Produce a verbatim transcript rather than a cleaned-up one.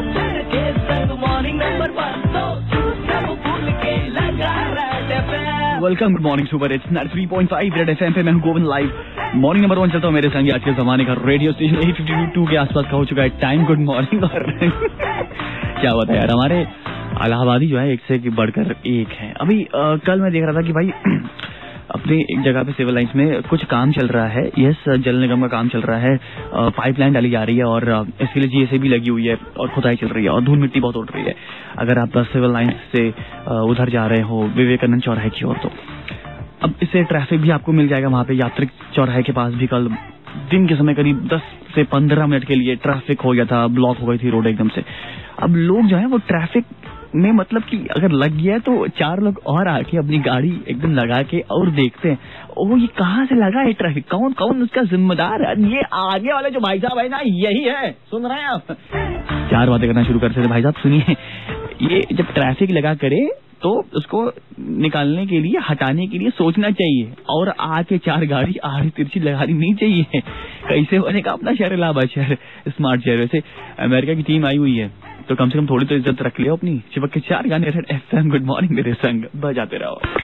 Welcome, good morning super it's three point five red FM पे मैं हूं Govind live. Morning number one चलता हूं मेरे संग आज के जमाने का radio station eight fifty two के आसपास का हो चुका है टाइम। Good morning. और क्या होता है यार, हमारे इलाहाबादी जो है एक से एक बढ़कर एक है। अभी आ, कल मैं देख रहा था कि भाई अपनी एक जगह पे सिविल लाइंस में कुछ काम चल रहा है। यस, जल निगम का काम चल रहा है। पाइपलाइन डाली जा रही है और इसके लिए जीएसए भी लगी हुई है और खुदाई चल रही है और धूल मिट्टी बहुत उड़ रही है। अगर आप सिविल लाइंस से उधर जा रहे हो विवेकानंद चौराहे की ओर, तो अब इससे ट्रैफिक भी आपको मिल जाएगा वहां पे। यात्रिक चौराहे के पास भी कल दिन के समय करीब दस से पंद्रह मिनट के लिए ट्रैफिक हो गया था, ब्लॉक हो गई थी रोड एकदम से। अब लोग जो है वो ट्रैफिक में मतलब कि अगर लग गया तो चार लोग और आके अपनी गाड़ी एकदम लगा के और देखते हैं, ओ ये कहाँ से लगा है ट्रैफिक, कौन कौन उसका जिम्मेदार है। ये आगे वाले जो भाई साहब है ना, यही है। सुन रहे हैं आप? चार बातें करना शुरू करते थे। भाई साहब सुनिए, ये जब ट्रैफिक लगा करे तो उसको निकालने के लिए, हटाने के लिए सोचना चाहिए और आके चार गाड़ी आड़ी तिरछी लगानी नहीं चाहिए। कैसे बनेगा अपना शहर इलाहाबाद शहर स्मार्ट शहर। वैसे अमेरिका की टीम आई हुई है तो कम से कम थोड़ी तो इज्जत रख लियो अपनी। चिपक के चार गाने एफएम गुड मॉर्निंग मेरे संग बजाते रहो।